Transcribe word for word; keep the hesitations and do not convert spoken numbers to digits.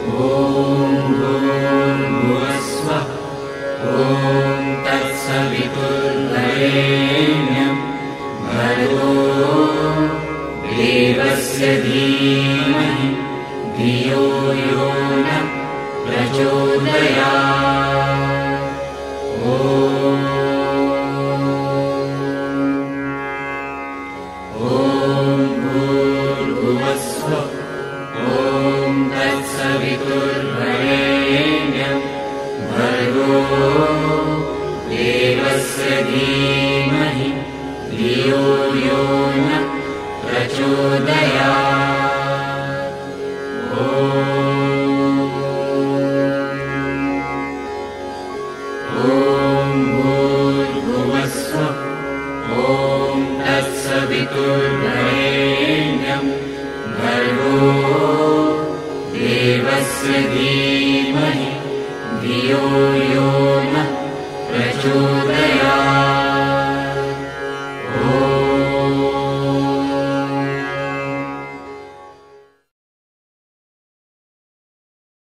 भूर्भुवस्सुः ॐ तत्सवितुर्वरेण्यं भर्गो देवस्य धीमहि धियो यो नः प्रचोदयात्। ॐ भूर्भुवस्सुः ॐ तत्सवितुर्वरेण्यं भर्गो देवस्य धीमहि धियो यो नः प्रचोदयात्। ॐ भूर्भुवस्सुः ॐ तत्सवितुर्वरेण्यं भर्गो देवस्य धीमहि धियो यो नः प्रचोदयात्।